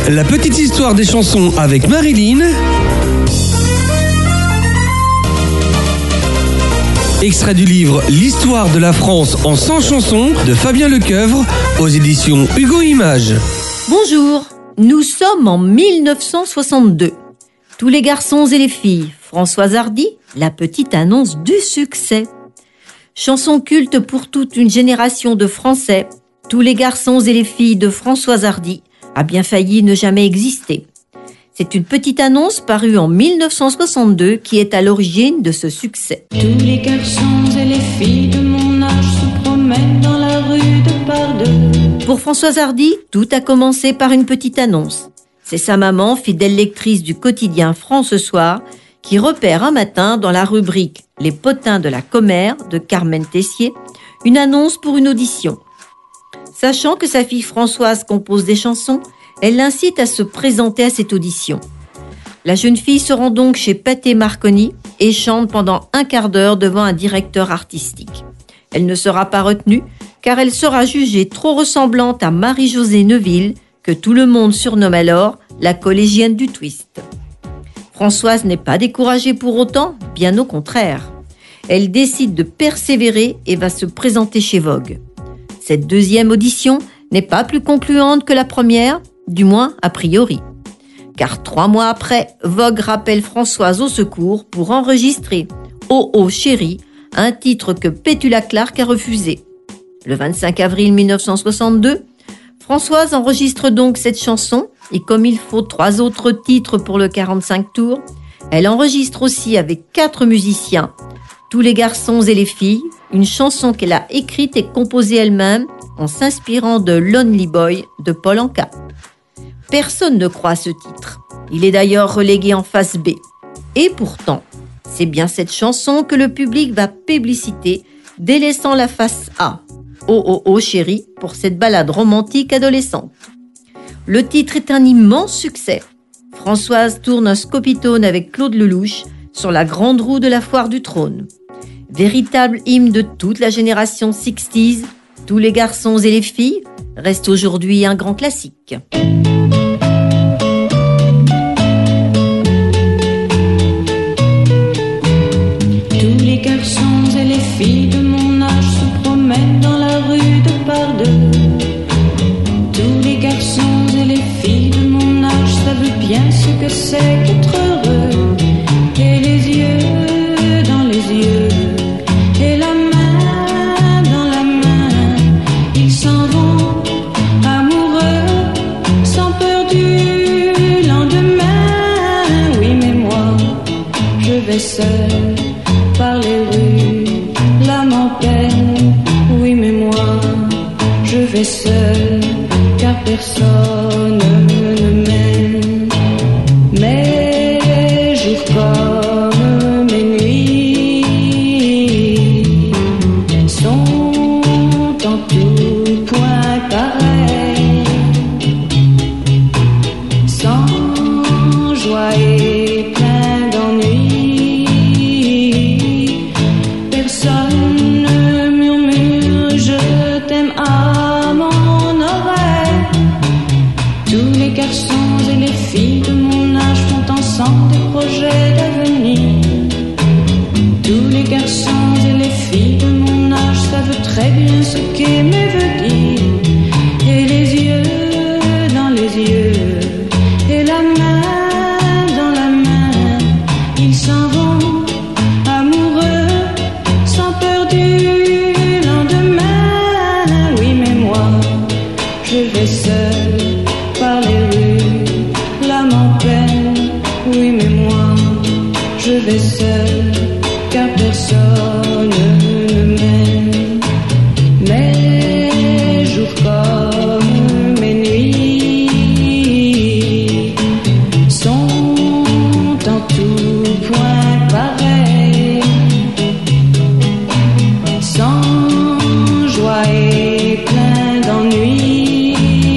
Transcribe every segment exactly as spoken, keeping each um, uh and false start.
La petite histoire des chansons avec Marilyn. Extrait du livre L'histoire de la France en cent chansons de Fabien Lecoeuvre aux éditions Hugo Images. Bonjour, nous sommes en mille neuf cent soixante-deux. Tous les garçons et les filles, Françoise Hardy, la petite annonce du succès. Chanson culte pour toute une génération de Français, Tous les garçons et les filles de Françoise Hardy a bien failli ne jamais exister. C'est une petite annonce parue en mille neuf cent soixante-deux qui est à l'origine de ce succès. Tous les garçons et les filles de mon âge se promènent dans la rue de par deux. Pour Françoise Hardy, tout a commencé par une petite annonce. C'est sa maman, fidèle lectrice du quotidien France ce soir, qui repère un matin dans la rubrique Les potins de la commère de Carmen Tessier, une annonce pour une audition. Sachant que sa fille Françoise compose des chansons, elle l'incite à se présenter à cette audition. La jeune fille se rend donc chez Pathé Marconi et chante pendant un quart d'heure devant un directeur artistique. Elle ne sera pas retenue car elle sera jugée trop ressemblante à Marie-Josée Neuville, que tout le monde surnomme alors la collégienne du twist. Françoise n'est pas découragée pour autant, bien au contraire. Elle décide de persévérer et va se présenter chez Vogue. Cette deuxième audition n'est pas plus concluante que la première, du moins a priori. Car trois mois après, Vogue rappelle Françoise au secours pour enregistrer « Oh oh chérie », un titre que Petula Clark a refusé. Le vingt-cinq avril mille neuf cent soixante-deux, Françoise enregistre donc cette chanson et comme il faut trois autres titres pour le quarante-cinq tours, elle enregistre aussi avec quatre musiciens, Tous les garçons et les filles, une chanson qu'elle a écrite et composée elle-même en s'inspirant de Lonely Boy de Paul Anka. Personne ne croit à ce titre. Il est d'ailleurs relégué en face B. Et pourtant, c'est bien cette chanson que le public va publiciter, délaissant la face A. Oh oh oh chérie, pour cette ballade romantique adolescente. Le titre est un immense succès. Françoise tourne un scopitone avec Claude Lelouch sur la grande roue de la foire du trône. Véritable hymne de toute la génération soixante, Tous les garçons et les filles reste aujourd'hui un grand classique. Tous les garçons et les filles de mon âge se promènent dans la rue de par deux. Tous les garçons et les filles de mon âge savent bien ce que c'est qu'être heureux. Et les yeux dans les yeux, et la main dans la main, ils s'en vont amoureux, sans peur du lendemain. Oui mais moi, je vais seul par les rues, l'âme en peine. Oui mais moi, je vais seul, car personne ne m'aime. Mes jours comme mes nuits sont en tout point pareils, sans joie et plein d'ennui. Personne ne murmure je t'aime à mon oreille. Tous les garçons et les filles de mon âge font ensemble des projets d'avenir. Tous les garçons et les filles de mon âge savent très bien ce qu'aimer veut dire. Et les yeux dans les yeux, et la main dans la main, ils s'en vont amoureux, sans peur du lendemain. Oui mais moi, je vais seul par les rues, l'âme en peine. Oui mais moi, je vais seul, car personne ne m'aime. Mes jours comme mes nuits sont en tout point pareils, sans joie et plein d'ennui.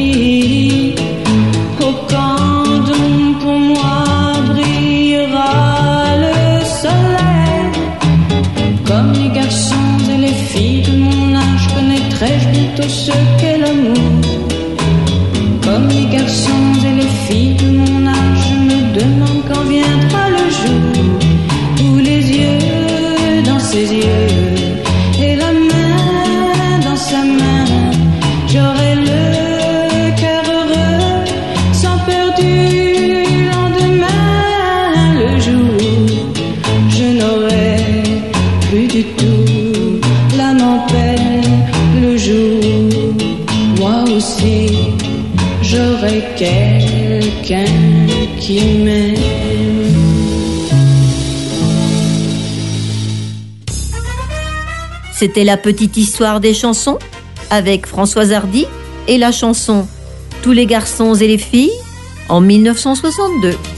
Oh quand donc pour moi brillera le soleil, comme les garçons et les filles de mon âge connaîtrai-je bientôt ce qu'est l'amour. Comme les garçons et les filles de mon âge, je me demande quand viendra le jour où les yeux dans ses yeux et la main dans sa main, j'aurai le cœur heureux sans peur du lendemain. Le jour où je n'aurai plus du tout l'âme en peine, le jour moi aussi j'aurai quelqu'un qui m'aime. C'était la petite histoire des chansons avec Françoise Hardy et la chanson Tous les garçons et les filles en mille neuf cent soixante-deux.